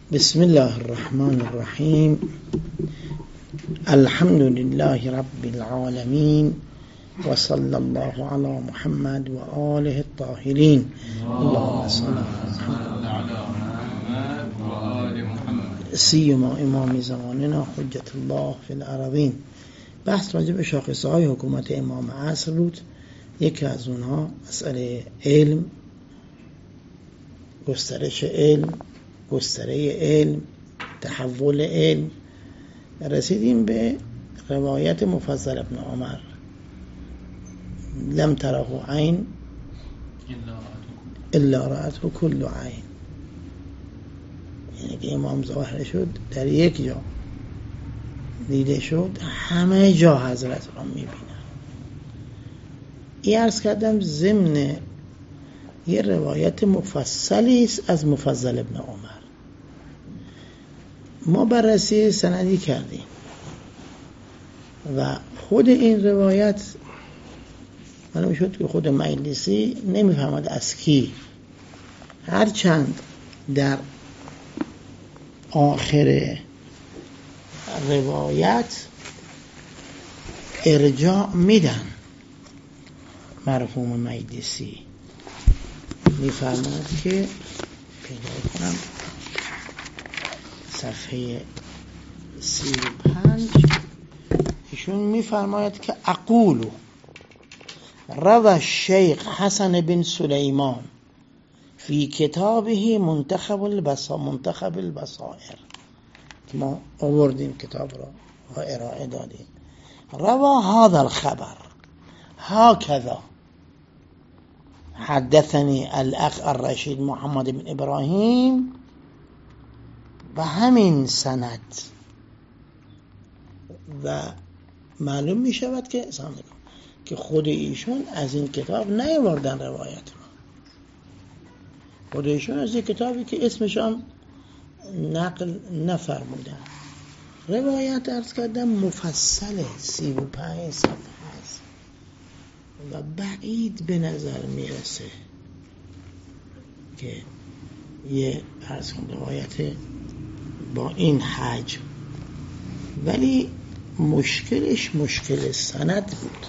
بسم الله الرحمن الرحیم. الحمد لله رب العالمین و صلی الله علی محمد و آله الطاهرین. اللهم صل علی محمد و آل محمد سیما امام زماننا حجت الله فی الارضین. بحث راجع به شاخصه های حکومت امام عصر بود. یکی از اونها مسئله علم، گسترش علم، گستره علم، تحول علم. رسیدیم به روایت مفضل ابن عمر لم تره عین الا رأته کل عین، یعنی که امام ظاهر شد در یک جا دیده شد همه جا حضرت را میبینن. این عرض کردم ضمن یه روایت مفصلی است از مفضل ابن عمر. ما بررسی سندی کردیم و خود این روایت معلوم شد که خود مجلسی نمیفهمد از کی، هرچند در آخر روایت ارجاع میدن. مرحوم مجلسی میفرماید که پیدا کنم صفحه 35 ایشون میفرماید که اقول روى الشیخ حسن بن سلیمان فی کتابه منتخب البصائر، که ما آوردیم کتاب را و ارائه دادیم. روى هذا الخبر هكذا حدثني الاخ الرشید محمد بن ابراهیم، و همین سند و معلوم می شود که خود ایشون از این کتاب نیاوردن روایت را. خود ایشون از این کتابی که اسمشان نقل نفرمودن. روایت عرض کردم مفصله، 35 صفحه است و بعید به نظر میرسه که یه عرض کنم روایت با این حجم، ولی مشکلش مشکل سند بود.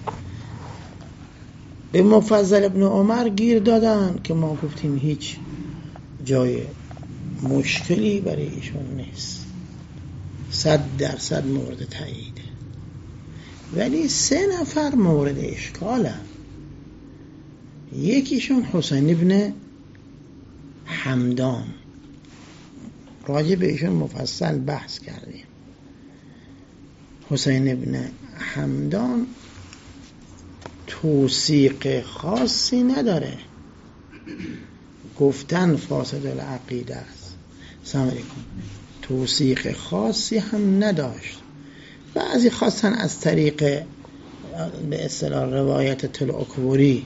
به مفضل ابن عمر گیر دادن که ما گفتیم هیچ جای مشکلی برای ایشون نیست، 100% مورد تاییده، ولی 3 نفر مورد اشکاله. یکیشون حسین ابن حمدان، راجع به ایشون مفصل بحث کردیم. حسین ابن حمدان توثیق خاصی نداره، گفتن فاسد العقیده است، سلام علیکم، توثیق خاصی هم نداشت. بعضی خواستن از طریق به اصطلاح روایت تلعکبری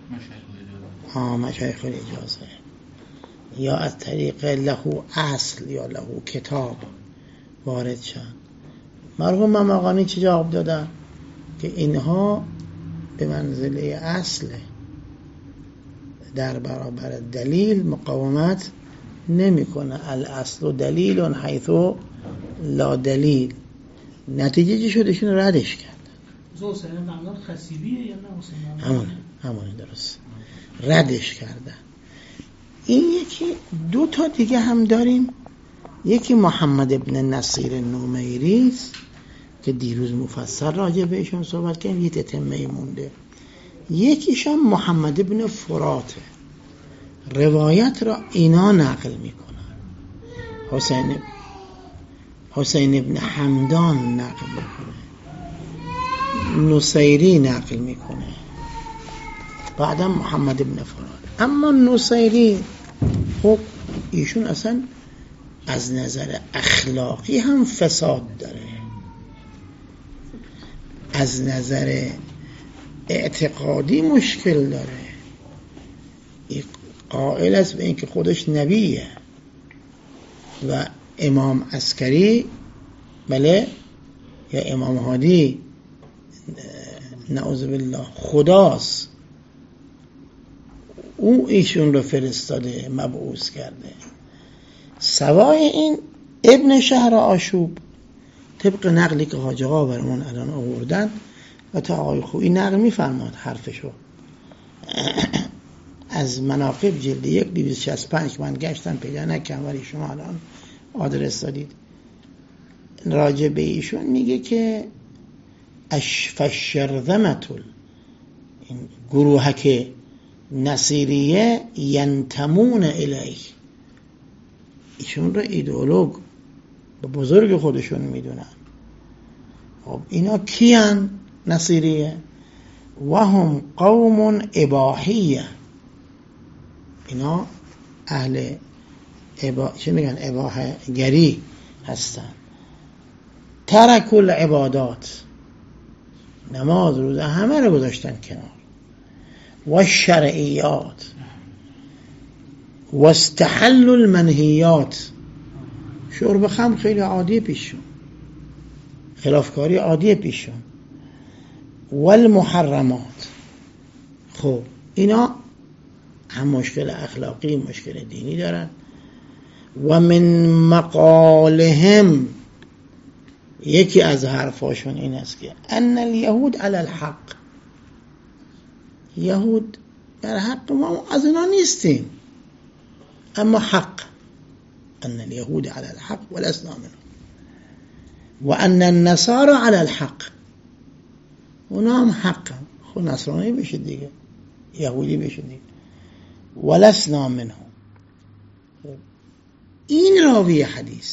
مشایخ الاجازه یا از طریق لهو اصل یا لهو کتاب وارد شد. مرحوم مماقانی چه جواب دادن؟ که اینها به منزله اصله، در برابر دلیل مقاومت نمیکنه. الاصل و دلیل حیث لا دلیل. نتیجه چی شد؟ ایشون ردش کرد. حسین معمول خصیبیه یا نه؟ همونه درست، ردش کرده. این یکی 2 تا دیگه هم داریم. یکی محمد ابن نصیر نمیری است که دیروز مفصل راجع بهشون صحبت کردیم، یه تتمه مونده. یکیشم محمد ابن فراته، روایت را اینا نقل میکنن. حسین ابن حمدان نقل میکنه، نصیری نقل میکنه، بعدم محمد ابن فرات. اما نصیری خب ایشون اصلا از نظر اخلاقی هم فساد داره، از نظر اعتقادی مشکل داره. قائل است به اینکه خودش نبیه و امام عسکری بله یا امام هادی نعوذ بالله خداست، او ایشون رو فرستاده، مبعوث کرده. سوای این ابن شهر آشوب طبق نقلی که حاج آقا برامون الان آوردن و تا آقای خویی نقل می‌فرماد حرفشو از مناقب جلد 1 265 من گشتم پیدا نکردم، ولی شما الان آدرس دادید. راجع به ایشون میگه که فالشرذمة، این گروهک نصیریه ینتمون الیه، ایشون رو ایدئولوگ و بزرگ خودشون میدونن. خب اینا کیان نصیریه؟ و هم قوم اباحیه، اینا اهل چه میگن اباحه گری هستن. ترک العبادات، نماز روزه همه رو گذاشتن کنار، و شرعیات و استحل المنهیات، شرب خمر خیلی عادی پیشون، خلافکاری عادی پیشون، و المحرمات. خب اینا هم مشکل اخلاقی مشکل دینی دارن. و من مقالهم، یکی از حرفاشون این است که ان الیهود علی الحق، یهود در حق، ما از اینا نیستیم، اما حق. ان الیهود علی الحق ولسنا منهم، و ان النصارى علی الحق، اونا هم حق، خود نصرانی بشید دیگه، یهودی بشید دیگه، ولسنا منهم. این راوی حدیثه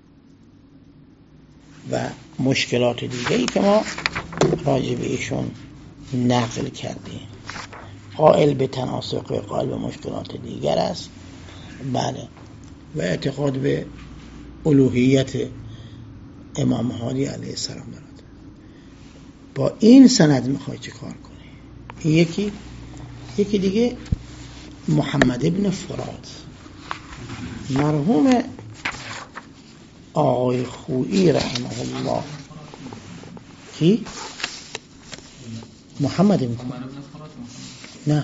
و مشکلات دیگه‌ای که ما راجع به ایشون نقل کردیم. قائل به تناسق، قائل به مشکلات دیگر است، بله، و اعتقاد به الوهیت امام هادی علیه السلام دارد. با این سند میخوای چه کار کنی؟ یکی دیگه محمد ابن فرات، مرحوم آقای خویی رحمه الله. کی؟ محمد ابن فرات؟ نه،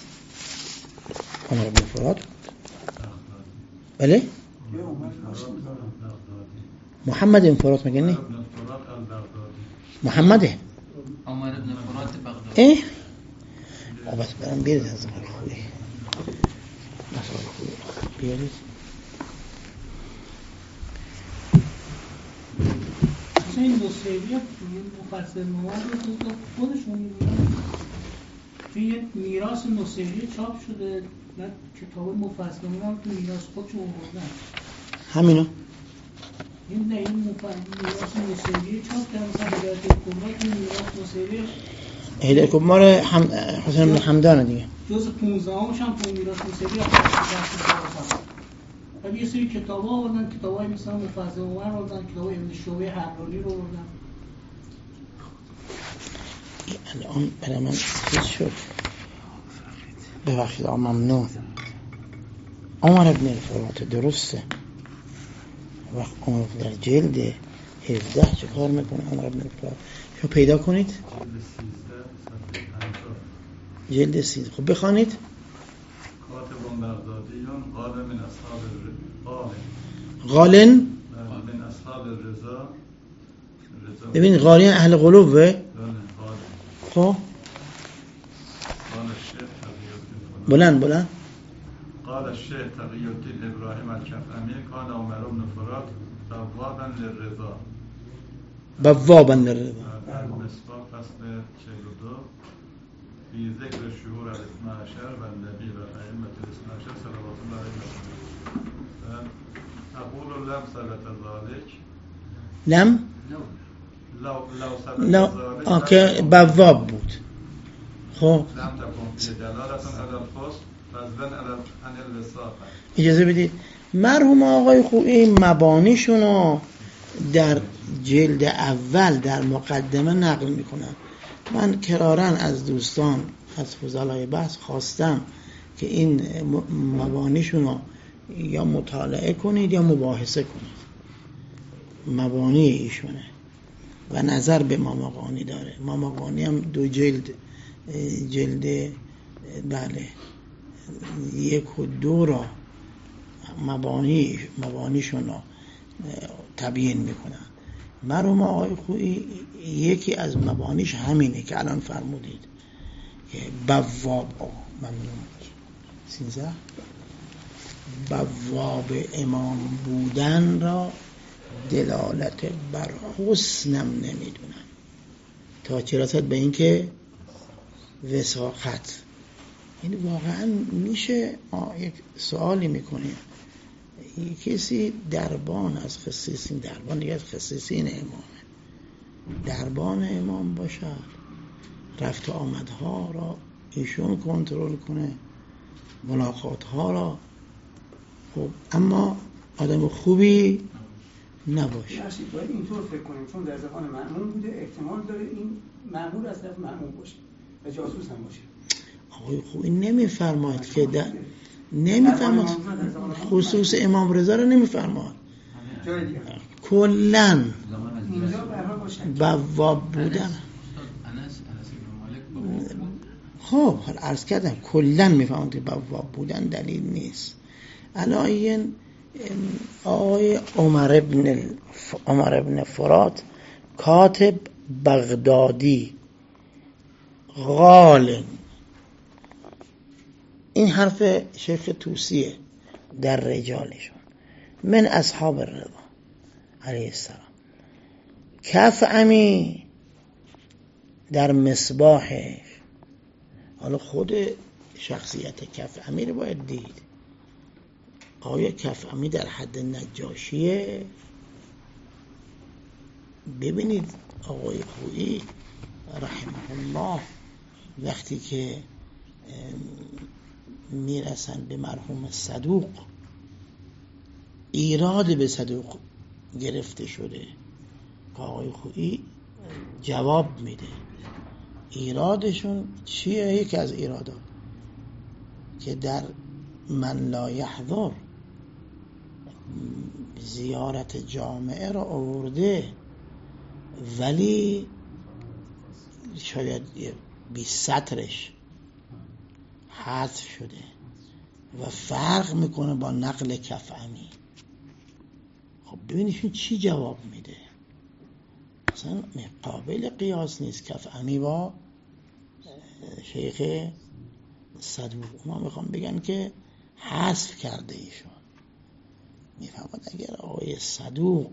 عمر ابن فرات. بله؟ محمد ابن فرات مگه نه؟ محمده عمر ابن فرات بغدادی. ايه بس برام بیارید از آقای خویی، آقای خویی بیارید. این دو سری مفصل مواد رو خودشون می‌دونن. توی میراث نصیری چاپ شده، نه کتاب مفصل مواد تو میراث خودشون آوردن. همینو این نه، این میراث نصیری چاپ کردن، مثلا هدایت کبرا تو میراث نصیری، هدایت کبرا حسین بن حمدان دیگه، جز 15 هم تو میراث نصیری هست. ولی یه سری کتاب‌ها آوردن، کتاب‌های مثلا مفصل عمر آوردن، کتاب ابن شعبه حرانی رو آوردن. الان برای من چیز شد، ببخشید ممنون. عمر ابن الفرات درسته، وقت عمر در جلد 17 چه کار میکنه عمر ابن الفرات؟ شما پیدا کنید جلد 13. خب بخوانید. کاتب بغدادیون قال من اصحاب غالن من اصحاب الرضا. ببین غالین اهل قلوبه. خب قال الشيخ بلند قال الشيخ تقي الدين ابراهيم الكفامي كان عمر بن فرات بوابا للرضا. المصباح فصل 42 في ذكر الشهور الاثنى عشر والنبي والأئمة الاثنى عشر صلوات الله عليهم. أقول لم ثبت ذلك. لم لو ثبت ذلك که بواب بود. خب لم تكن في دلالة على الفصل فضلا عن الوساطة. اجازه بدید مرحوم آقای خویی مبانیشونو در جلد اول در مقدمه نقل میکنن. من کرارن از دوستان از فضلای بحث خواستم که این مبانیشونو یا مطالعه کنید یا مباحثه کنید. مبانی ایشونه و نظر به ماماقانی داره. ماماقانی هم 2 جلد بله 1 و 2 را مبانیشون رو تبیین میکنن. مرحوم آقای خویی یکی از مبانیش همینه که الان فرمودید که بواب ممنون 13 بواب امام بودن را دلالت بر حسنم نمیدونم، تا چه رسد به این که وثاقت. یعنی واقعا میشه یک سوالی میکنیم، کسی دربان از خصیصین، دربان دیگه از خصیصین امامه، دربان امام باشد، رفت و آمدها را ایشون کنترل کنه، ملاقاتها را، خب اما آدم خوبی نباشه. باید اینطور فکر کنیم چون در زمان مأمون بوده، احتمال داره این مأمور از طرف مأمون باشه و جاسوس هم باشه. آقای خوبی نمیفرماید که نمیفرماید خصوص امام رضا رو نمیفرماید، کلن بواب بودن. خب عرض کردم کلن میفرماید که بواب بودن دلیل نیست. الان آقای عمر ابن فرات کاتب بغدادی غال، این حرف شیخ توسیه در رجالشون، من اصحاب الرضا علیه السلام. کفعمی در مصباحش، حالا خود شخصیت کفعمی رو باید دید. آیا کفعمی در حد نجاشیه؟ ببینید آقای خویی رحمه الله وقتی که میرسن به مرحوم صدوق، ایراد به صدوق گرفته شده، آقای خویی جواب میده. ایرادشون چیه؟ یکی از ایرادات که در من لا یحضر زیارت جامعه را آورده، ولی شاید 20 سطرش حذف شده و فرق میکنه با نقل کفعمی. خب ببینیشون چی جواب میده، اصلا قابل قیاس نیست کفعمی با شیخ صدوق. ما میخوام بگن که حذف کرده ایشون. میفهمد اگر آقای صدوق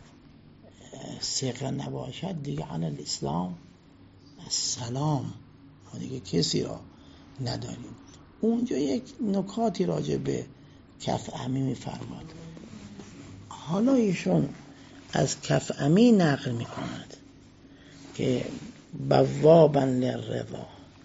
ثقه نباشد دیگه علی الاسلام السلام، ما دیگه کسی را نداریم. اونجا یک نکاتی راجع به کفعمی میفرماد. حالا ایشون از کفعمی نقل میکند که بوابا للرضا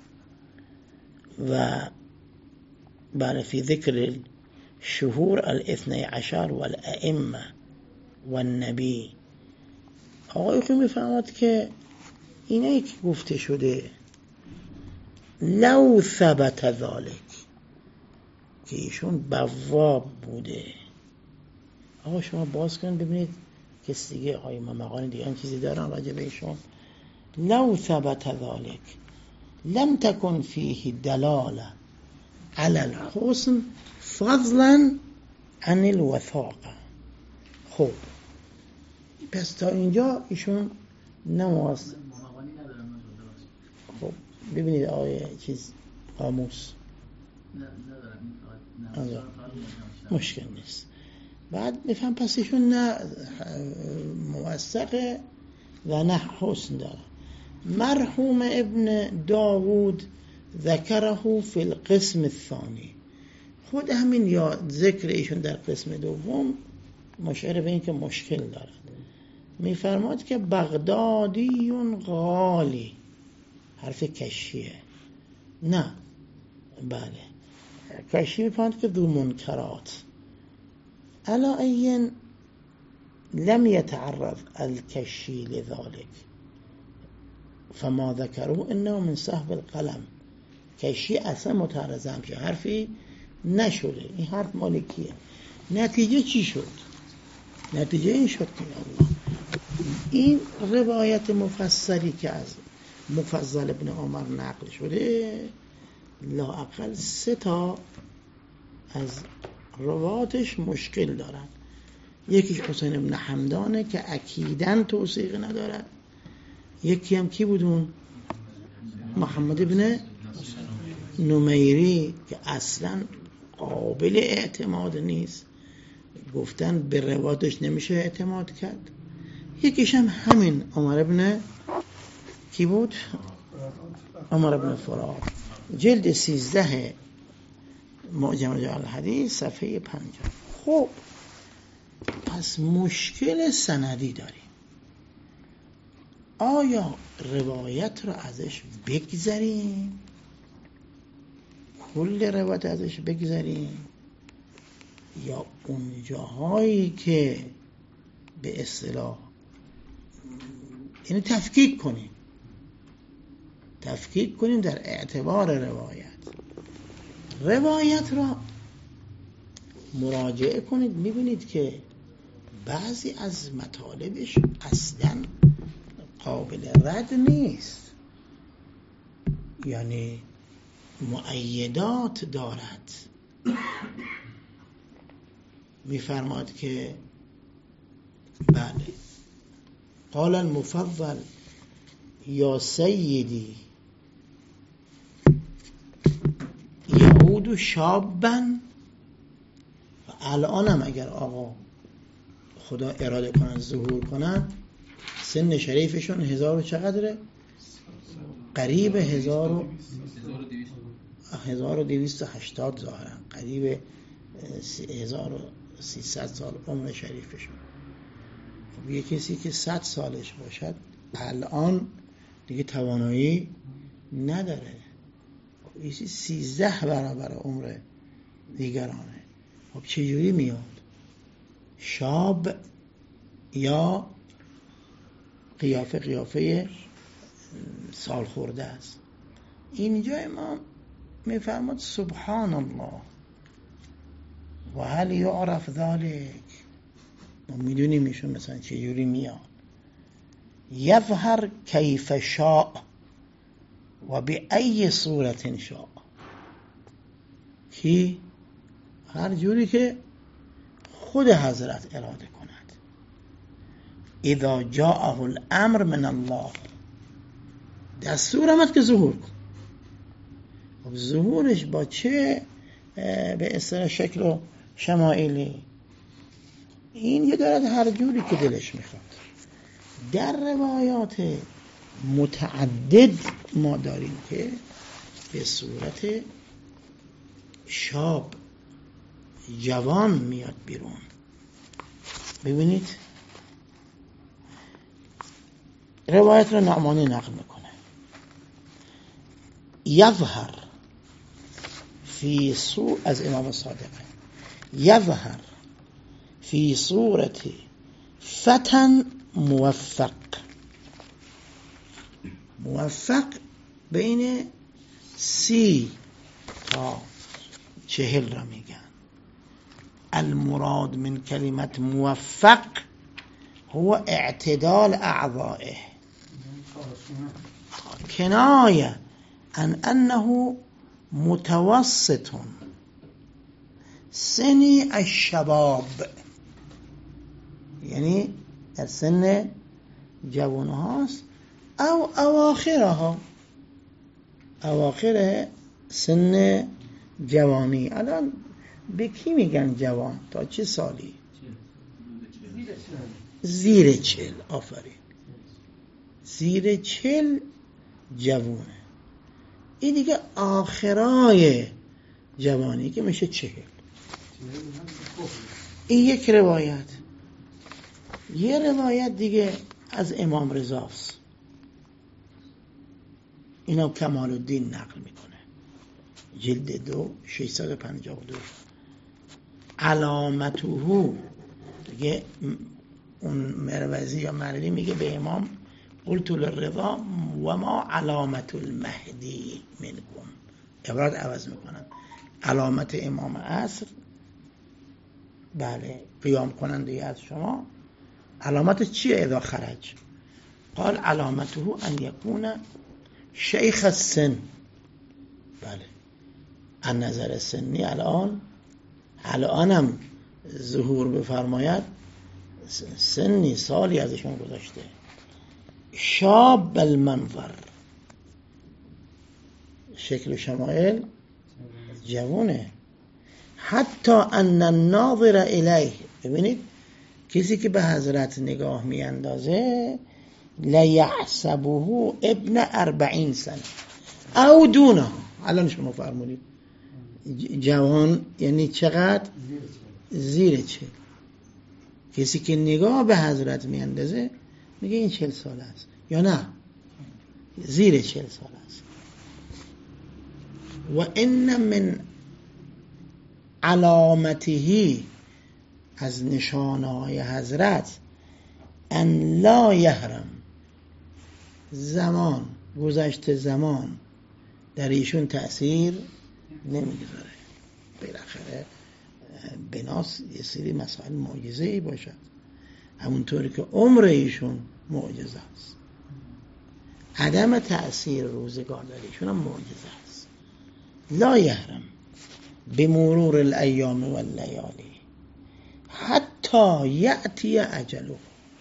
و بله فی ذکر شهور الاثنی عشر والائمه والنبی. آقای خوی میفرماد که اینه که گفته شده لو ثبت ذالک، که ایشون بواب بوده. آقا شما باز کن ببینید کسی دیگه آقای مقانی دیگه این چیزی دارن راجع به ایشون. لو ثبت ذالک لم تكن فيه دلاله على الحسن فضلا عن الوثاقه. خب پس تا اینجا ایشون نماز. خب ببینید آقای چیز قاموس مشکل نیست. بعد میفهم پس ایشون نه موثقه و نه حسن داره. مرحوم ابن داوود ذکره فی القسم الثانی، خود همین یا ذکر ایشون در قسم دوم مشعر به این که مشکل دارد. میفرماد که بغدادی غالی، حرف کشیه، نه بله کشی میفرماد که ذو منکرات. علا این لم يتعرض الكشی لذلك فما ذكروا انه من صاحب القلم. کشی اصلا متعرض همشه حرفی نشده، این حرف مالکیه. نتیجه چی شد؟ نتیجه این شد که الله این روایت مفصلی که از مفضل ابن عمر نقل شده لااقل 3 تا از رواتش مشکل دارن. یکیش حسین ابن حمدانه که اکیداً توثیق ندارد، یکی هم کی بودون؟ محمد ابن نمیری که اصلاً قابل اعتماد نیست، گفتن به رواتش نمیشه اعتماد کرد. یکیش هم همین عمر ابن کی بود؟ عمر ابن فرات، جلد 13 معجم رجال الحدیث صفحه 50. خب پس مشکل سندی داریم. آیا روایت رو ازش بگذاریم، کل روایت ازش بگذاریم، یا اون جاهایی که به اصطلاح یعنی تفکیک کنیم در اعتبار روایت را مراجعه کنید، میبینید که بعضی از مطالبش اصلا قابل رد نیست، یعنی مؤیدات دارد. میفرماد که بله قال المفضل یا سیدی یعود شابا، و الانم اگر آقا خدا اراده کنن ظهور کنن سن شریفشون 1000 چقدره؟ قریب 1280 ظاهرا، قریب 1300 سال عمر شریفشون. خب یه کسی که 100 سالش باشد الان دیگه توانایی نداره، خب یه 13 برابر عمر دیگرانه. خب چجوری میاد؟ شاب یا قیافه سال خورده است. اینجا امام میفرماد سبحان الله و هل یعرف ذلک، ما میدونیم ایشون مثلا چجوری میاد. یظهر کیف شاء و به ای صورت شاء، کی هر جوری که خود حضرت اراده کند. اذا جاءه الامر من الله، دستور آمد که ظهور کن. خب ظهورش با چه به اصطلاح شکل و شمایلی؟ این یه دارد هر جوری که دلش میخواد. در روایات متعدد ما داریم که به صورت شاب جوان میاد بیرون. ببینید روایت رو نعمانی نقل میکنه. یظهر فی صورت، از امام صادق، یظهر فی صورت فتن موفق. موفق بین 30 تا 40 را میگن. المراد من کلمت موفق هو اعتدال اعضائه، کنایه عن انه متوسط سنی الشباب، یعنی در سن جوان هاست، او اواخرها، اواخر سن جوانی. الان به کی میگن جوان؟ تا چه سالی؟ زیر 40. آفرین، زیر 40 جوانه. این دیگه آخرای جوانی که میشه 40. این یک روایت. یه روایت دیگه از امام رضاست، اینو کمال الدین نقل میکنه، جلد 2 652. علامته دیگه اون مروزی یا مردی میگه به امام قلت للرضا و ما علامت المهدی منکم، عبارت عوض میکنن. علامت امام عصر، بله قیام کننده از شما، علامت چیه اذا خرج؟ قال علامته ان یکون شیخ السن. بله از نظر سنی الان الانم ظهور بفرماید سنی سالی ازشون گذاشته. شاب المنظر، شکل و شمایل جوونه. حتی ان الناظر الیه، ببینید کسی که به حضرت نگاه میاندازه لیحسبه ابن 40 سنه او دونه. الان شما فرمودید جوان یعنی چقدر؟ زیر 40. کسی که نگاه به حضرت میاندازه میگه این 40 ساله است یا نه زیر 40 ساله است. و ان من علامته، از نشانه‌های حضرت، ان لا یحرم، زمان گذشت زمان در ایشون تأثیر نمیگذاره. بالاخره بناس یه سری مسائل معجزه‌ای باشد، همونطوری که عمر ایشون معجزه است. عدم تأثیر روزگار در ایشون هم معجزه است. لا یحرم بمرور الایام واللیالی حتی یأتی اجله،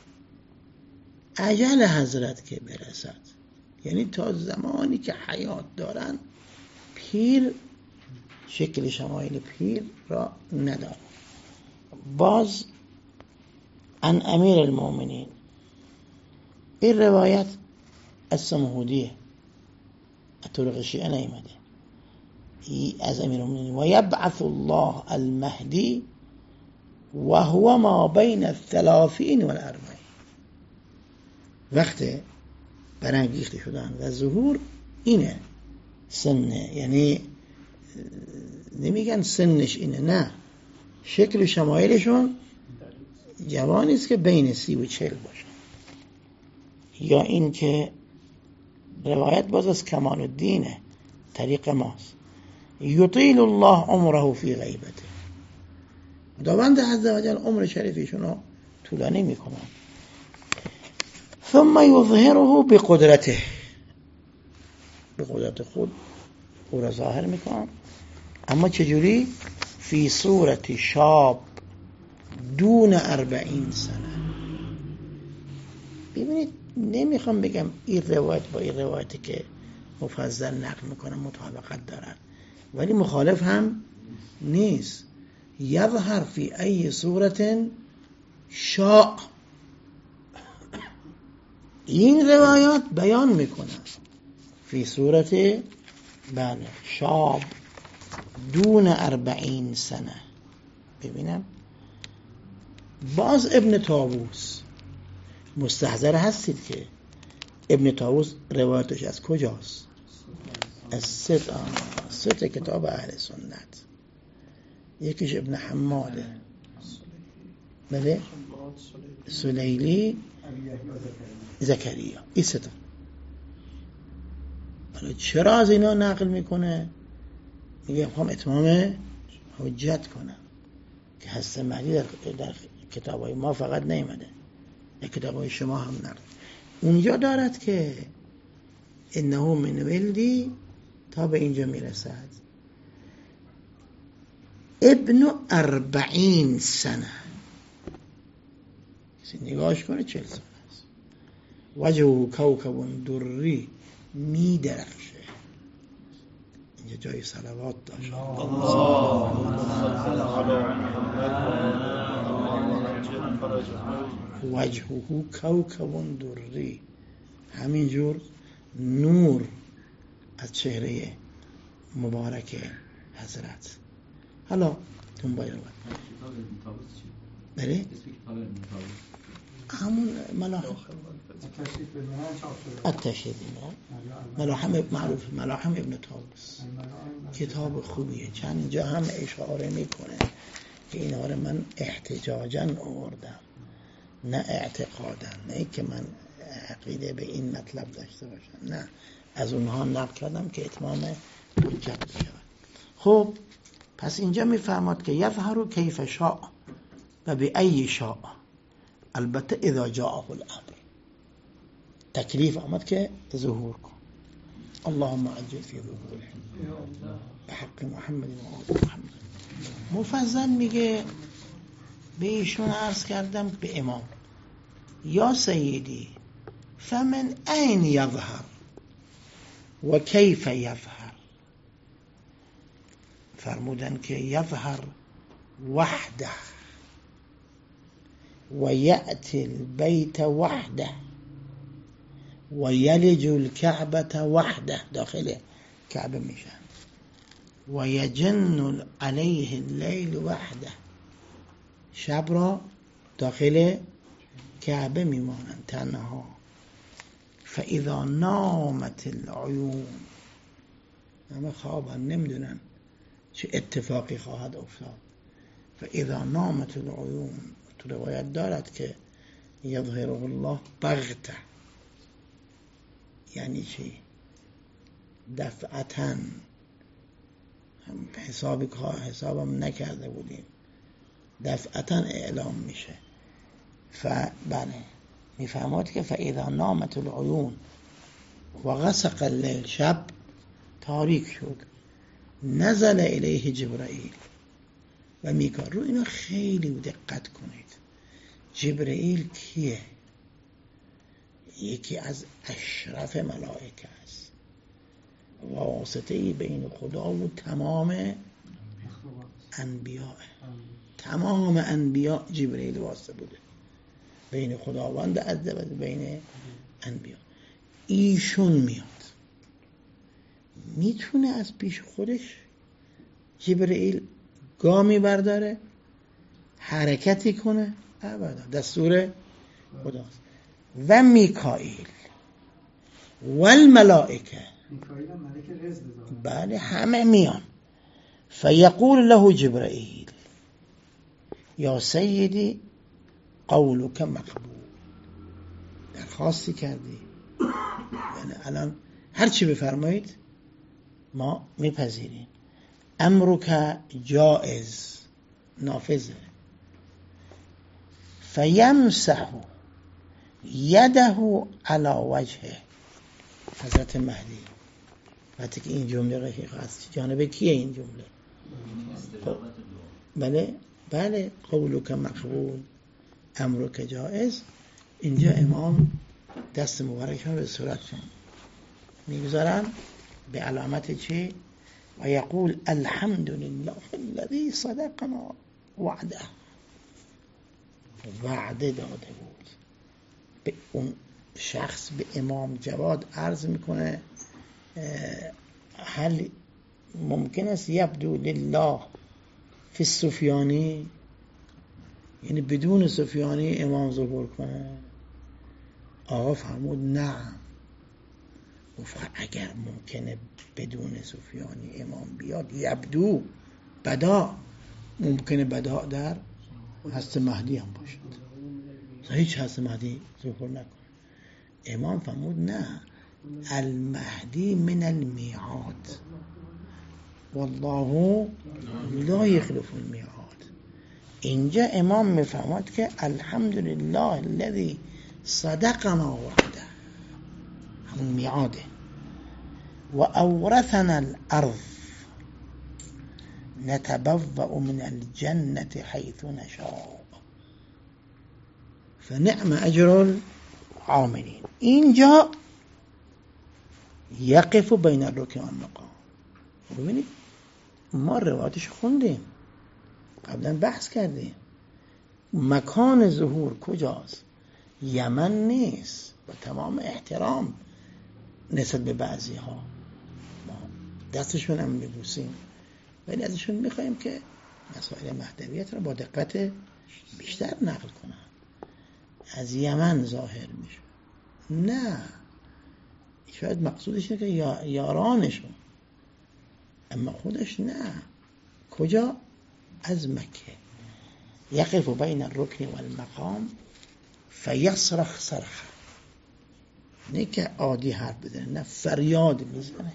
اجل حضرت که برسد، یعنی تا زمانی که حیات دارن پیر شکل شمایل پیر را ندارد. باز عن امیر المؤمنین، این روایت از سمهودیه، از طرق شیعه نیامده، از امیر المؤمنین. و یبعث الله المهدی و هو ما بین 30 و 40. وقت برانگیخته شدن و ظهور اینه سنه، یعنی نمیگن سنش اینه، نه، شکل شمایلشون جوانی است که بین 30 و 40 باشه. یا این که روایت باز از کمال الدینه، طریق ماست، یطیل الله عمره فی غیبته، خداوند عزوجل عمر شریفشون رو طولانی میکنه. ثم یظهره بقدرته، به قدرت خود او را ظاهر میکنه. اما چجوری؟ فی صورت شاب دون 40 سنه. ببینید نمیخوام بگم این روایت با این روایتی که مفضل نقل میکنم مطابقت دارد، ولی مخالف هم نیست. یظهر فی ای صورت شاء، این روایات بیان میکنه فی صورت بله شاب دون 40 سنه. ببینم باز ابن طاووس مستحضر هستید که ابن طاووس روایتش از کجاست؟ از ست کتاب اهل سنت. یکیش ابن حماده، بله، سلیلی، زکریا، این ستا. چرا از اینا نقل میکنه؟ میگه میخوام اتمام حجت کنم که هست مهدی در کتابای ما فقط نیامده، در کتابای شما هم نقل. اونجا دارد که انه من ولدی تا به اینجا میرسد ابن 40 سنه. نگاهش کنه 40 سنه است. وجهه کوکب دری، می درخشه. اینجا جای صلوات داشت. وجهه کوکب دری، همینجور نور از چهره مبارک حضرت. حالا دنبال رو بله همون ملاحم التشهید، ملاحم معروف، ملاحم ابن طاووس کتاب خوبیه. چند جا هم اشاره میکنه که اینا رو من احتجاجاً آوردم نه اعتقادا، نه که من عقیده به این مطلب داشته باشم، نه، از اونها نقل کردم که اتمام حجت شود. خب پس اینجا میفرماد که یظهر کیف شاء و به ای شاء، البته اذا جاءه الامر، تکلیف آمد که ظهور کن. اللهم عجل فی ظهوره بحق محمد و آل محمد. مفضل میگه به ایشون عرض کردم به امام یا سیدی فمن این یظهر و کیف یظهر. فرمودن که یظهر وحده و یأتی البیت وحده و یلج الکعبة وحده، داخل کعبه میشن، و یجن علیه اللیل وحده، شب را داخل کعبه میمانند تنها. فاذا نامت العیون، همه خوابن نمیدونن چه اتفاقی خواهد افتاد. فاذا نامت العیون، تو روایت دارد که یظهره الله بغته، یعنی چی؟ دفعتاً، حسابم نکرده بودیم، دفعتاً اعلام میشه. بله میفهمد که فاذا نامت العیون و غسق اللیل، شب تاریک شد، نزل الیه جبرائیل و میکائیل. رو اینا خیلی دقت کنید. جبرائیل کیه؟ یکی از اشرف ملائکه است، واسطه‌ای بین خدا و تمام انبیاء. تمام انبیاء جبرائیل واسطه بوده بین خداوند عزوجل بین انبیاء. ایشون میاد، میتونه از پیش خودش جبرائیل گامی برداره، حرکتی کنه؟ ابدا، دستور خداست. و میکائیل و الملائکه، میکائیل هم ملک رزق داره. بله همه میان. فیقول له جبرائیل یا سیدی قولک مقبول. درخواستی کردی، یعنی الان هر چی بفرمایید ما میپذیریم. امرک جائز، نافذه. فیمسح یده علی وجهه. حضرت مهدی وقتی که این جمله رفیق است، جانب کیه این جمله؟ بله قولک مقبول امرک جائز. اینجا امام دست مبارکشون به صورتشون میگذارن به علامت چی؟ و یقول الحمد لله الذی صدقنا وعده. وعده داده بود به اون شخص. به امام جواد عرض میکنه هل ممکن است یبدو لله فی السفیانی، یعنی بدون سفیانی امام ظهور کنه؟ آقا فرمود نعم. گفت اگر ممکنه بدون سفیانی امام بیاد، یبدو بدا، ممکنه بدا در هست مهدی هم باشد، هیچ هست مهدی ظهور نکنه. امام فرمود نه، المهدی من المیعاد والله لا یخلف المیعاد. اینجا امام میفهمد که الحمدلله الذی صدقنا وعده، همون میعاده. و اورثنا الارض نتبوأ من الجنة حيث نشاء فنعم اجر العاملین. اینجا یقف بین الرکن والمقام. ببینید ما روایتش خوندیم، قبلا بحث کردیم. مکان ظهور کجاست؟ یمن نیست. با تمام احترام نسبت به بعضی ها، ما دستشون هم میبوسیم، ولی ازشون میخوایم که مسائل مهدویت را با دقت بیشتر نقل کنن. از یمن ظاهر میشه، نه، شاید مقصودش اینه که یارانشون، اما خودش نه. کجا؟ از مکه. یقف بین الرکن والمقام فیصرخ صرخه، نه که عادی حرف بزنه، نه فریاد میزنه.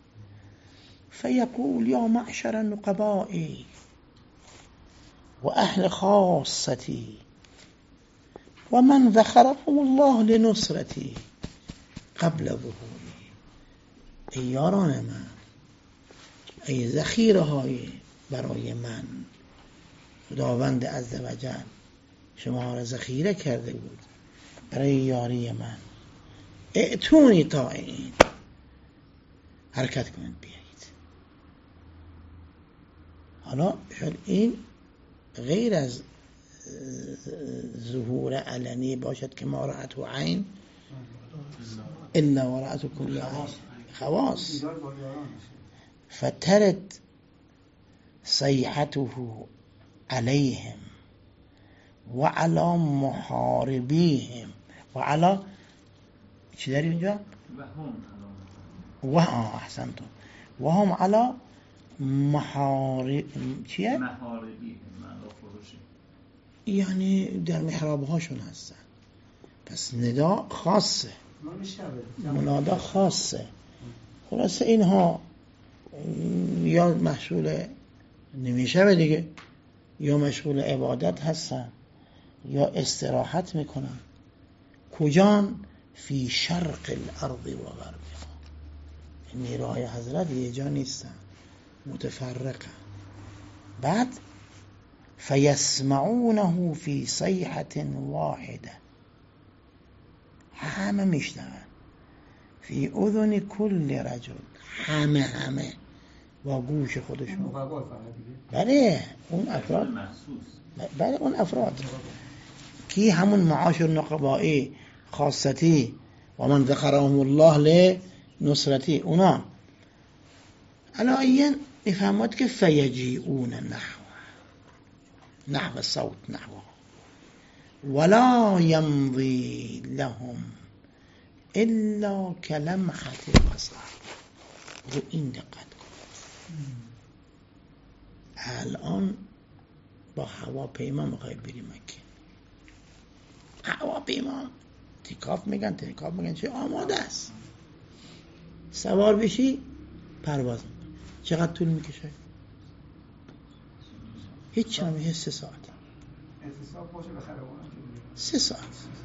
فیقول یا معشر النقبائی و اهل خاصتی و من ذخرهم الله لنصرتی قبل ظهوری. ای یاران من، ای ذخیره های برای من خداوند عزوجل شما را ذخیره کرده بود برای یاری من، ائتونی طائعین، حرکت کنید بیایید. حالا شاید این غیر از ظهور علنی باشد که ما رأت و عین الا و رأت کل عین، خواص. فترد صیحته علیهم و علی محاربیهم و علی چی داری اینجا؟ و احسنتم و هم علی محارب چیه؟ محاربیهم یعنی در محراب هاشون هستن. پس ندا خاصه، منادا خاصه. خلاصه اینها یا مشغول نمیشه دیگه، یا مشغول عبادت هستن یا استراحت میکنن. کجان؟ فی شرق الارض و غربها. نیروهای حضرت یه جا نیستن، متفرقه. بعد فیسمعونه فی صیحة واحده، همه میشنون. فی اذن کل رجل، همه با گوش خودشون. بله اون افراد، بله اون افراد کی همون معاشر نقبائی خاصتی و من ذکرهم الله لنصرتی، اونا علایین افهمت که فیجیئون نحو صوت نحوه ولا یمضی لهم الا کلمحة بصر. رو این دقت کن. الان با هواپیما میخوای بری مکه، هواپیما تیکاف میگن چه آماده است، سوار بشی پرواز میکنی. چقدر طول میکشه؟ هیچ نمیشه. 3 ساعت. 3 ساعت.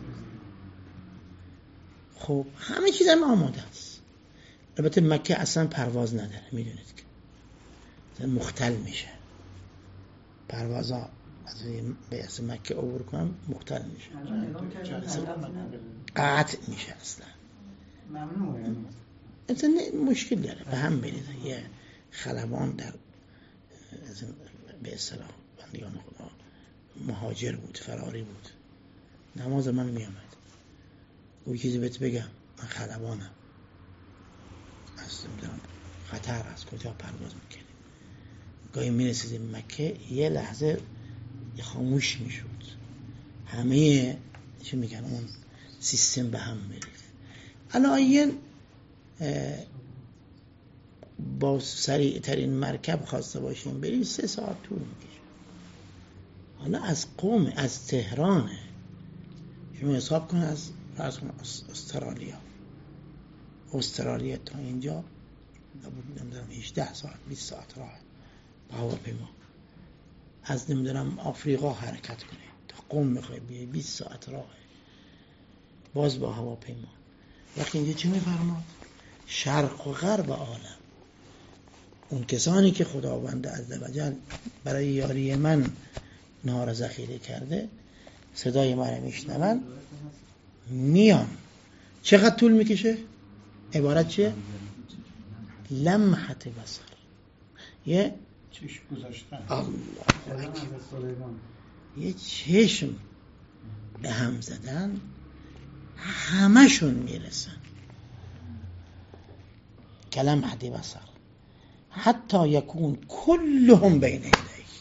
خب همه چیز هم آماده است. البته مکه اصلا پرواز نداره، میدونید که مختل میشه پروازا. از مکه عبور کنم مختل میشه، قطع میشه اصلا. اصلا مشکل داره. به هم برید. یه خلبان در به اصطلاح بندگان خدا مهاجر بود، فراری بود، نماز من میامد. او چیزی بهت بگم، من خلبانم، اصلا دارم خطر از کجا پرواز میکنیم. گاهی میرسیدیم مکه یه لحظه خاموش میشد، همه چی میگن اون سیستم به هم میریخت. علایین با سریع ترین مرکب خواسته باشیم بریم 3 ساعت طول میکشه. حالا از قم، از تهرانه، شما حساب کن از فرض کن استرالیا تا اینجا نمیدونم 18 ساعت 20 ساعت راه با هواپیما. از نمیدونم آفریقا حرکت کنه تا قم میخوای بیای 20 ساعت راه باز با هواپیما. وقتی اینجا چه میفرماد؟ شرق و غرب عالم، اون کسانی که خداوند عزوجل برای یاری من نهار ذخیره کرده صدای من میشنون، میان. چقدر طول میکشه؟ عبارت چیه؟ لمحة بصر، یه چشم گذاشتن. الله اکبر، یه چشم به هم زدن، همشون میرسن. کلمحة بصر حتی یکون کلهم بین یدیه،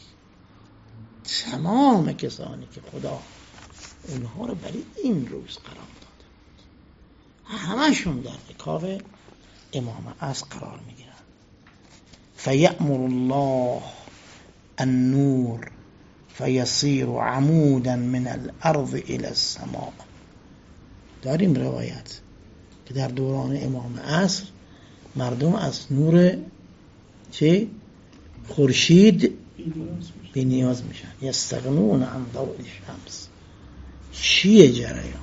تمام کسانی که خدا اونها رو برای این روز قرار داده همشون در رکاب امام عصر قرار میگیرن. فیأمر الله النور فیصیر عمودا من الارض الى السماء. داریم روایت که در دوران امام عصر مردم از نور چه؟ خورشید بی نیاز میشن. یستغنون عن ضوء الشمس. چیه جریان؟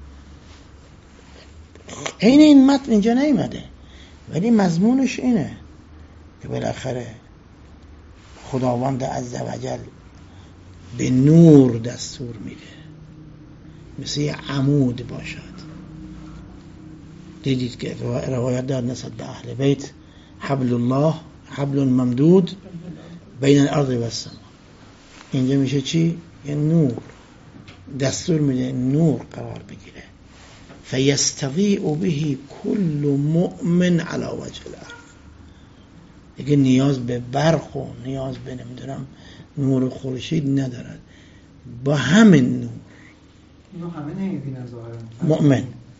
این متن اینجا نیومده ولی مضمونش اینه که بالاخره خداوند عزوجل به نور دستور میده، مثل یه عمود باشد. دیدید که روایت دار نسبت به اهل بیت حبل الله حبل ممدود بین الارض و السماء. اینجا میشه چی؟ یه نور دستور میده نور قرار بگیره. فیستضیء به کل مؤمن علی وجه الارض. دیگه نیاز به برق و نیاز به نمیدونم نور خورشید ندارد، با همین نور اینو همه نمیبینن ظاهرا مؤمن.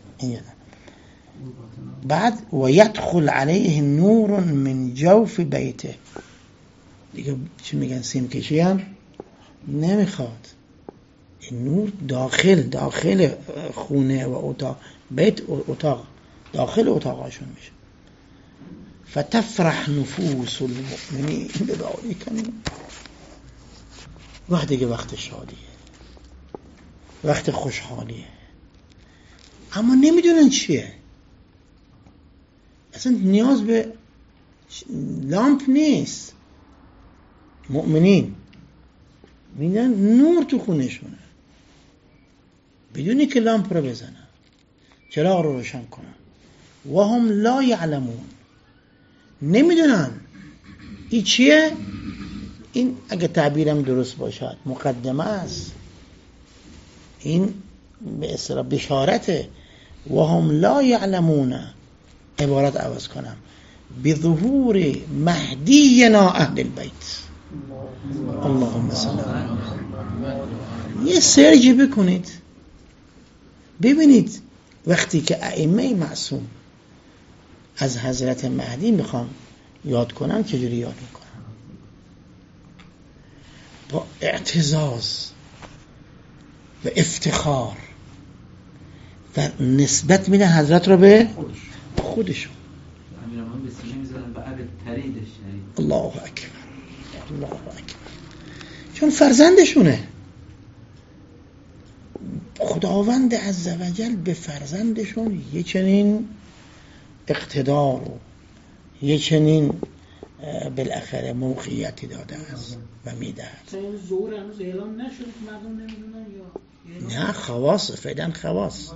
بعد و یدخل علیه نور من جوف بیته. دیگه چی میگن؟ سیم کشی هم نمیخواد. این نور داخل خونه و اتاق بیت، اتاق داخل اتاقشون میشه. فتفرح نفوس المؤمنین بذالک النور. وقتی که وقت شادیه، وقت خوشحالیه، اما نمیدونن چیه. اصلا نیاز به لامپ نیست. مؤمنین میدن نور تو خونشونه بدونی که لامپ رو بزنن، چراغ رو روشن کنن. و هم لا یعلمون، نمیدونن این چیه. این اگه تعبیرم درست باشد مقدمه است، این به اصطلاح بشارته. و هم لا یعلمون، عبارت عوض کنم، بظهور مهدینا اهل البیت. اللهم صل علی محمد. یه سرچ بکنید ببینید وقتی که ائمه معصوم از حضرت مهدی میخوان یاد کنن چجوری یاد میکنن؟ با اعتزاز و افتخار و نسبت میدن حضرت رو به خودشون. الله اکبر، الله اکبر. چون فرزندشونه. خداوند عزوجل به فرزندشون یه چنین اقتدار و یه چنین بالاخره موقعیتی داده است و میده. این ظهور هنوز اعلام نشد که مردم نمیدونن یا نه؟ خواص فعلا خواص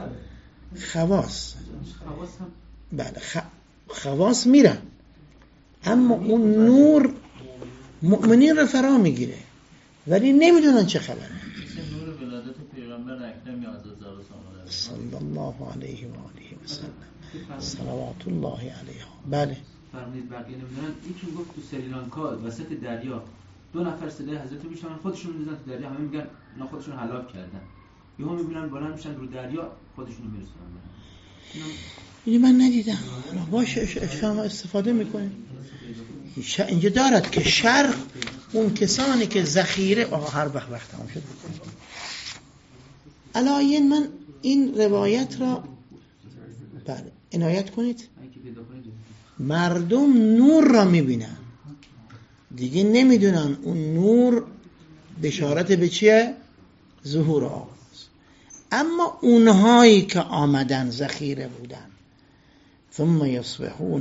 بله خواص میرن، اما اون نور مؤمنین رو فرا میگیره ولی نمیدونن چه خبره. نور ولادت پیغمبر اکرم صلی الله علیه و آله و سلم صلوات الله علیه. بله فرمودید بقیه نمیدونن. یکی گفت تو سریلانکا وسط دریا 2 نفر صدای حضرت میشنن، خودشون میذارن تو دریا، همه میگن اینا خودشون هلاک کردن. یهو میبینن بلند میشن رو دریا خودشون میرسونن. اینو من ندیدم. باشه شما استفاده میکنیم. اینجا دارد که شرق اون کسانی که ذخیره هر وقت تمام شد. علایین من این روایت را بله عنایت کنید. مردم نور را میبینن دیگه نمیدونن اون نور بشارت به چیه؟ ظهور آغاز. اما اونهایی که آمدن ذخیره بودن ثم یصبحون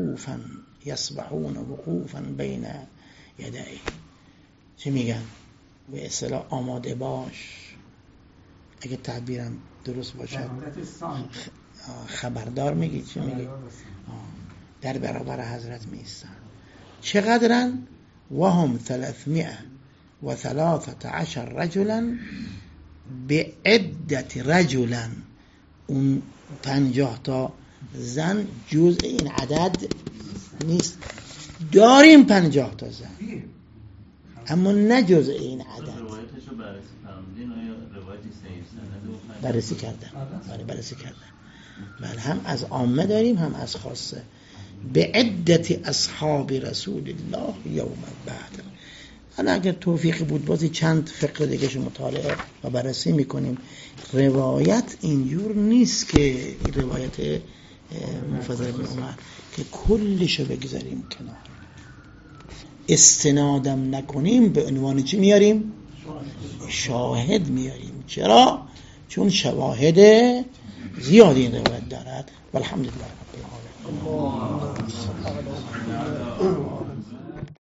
وقوفا بین یدی. چی میگن؟ به اصطلاح آماده باش، اگه تعبیرم درست باشد خبردار میگی. چی میگی؟ در برابر حضرت میستن. چقدرن؟ وهم 313 رجلا به عدت رجلا. اون 50 تا زن جزء این عدد نیست. داریم 50 تا زن اما نه جزء این عدد. روایتشو بررسی فرمودین آیا روایتی صحیح سند بررسی کردم. بله هم از عامه داریم هم از خاصه. به عدت اصحاب رسول الله یوم بعد. حالا اگر توفیق بود بازی چند فقه دیگه مطالعه و بررسی میکنیم. روایت اینجور نیست که روایت مفضل بن عمر که کلشو بگذاریم کنار، استنادم نکنیم، به عنوان چی میاریم؟ شاهد میاریم. چرا؟ چون شواهد زیادی این روایت دارد. والحمدلله رب العالمین.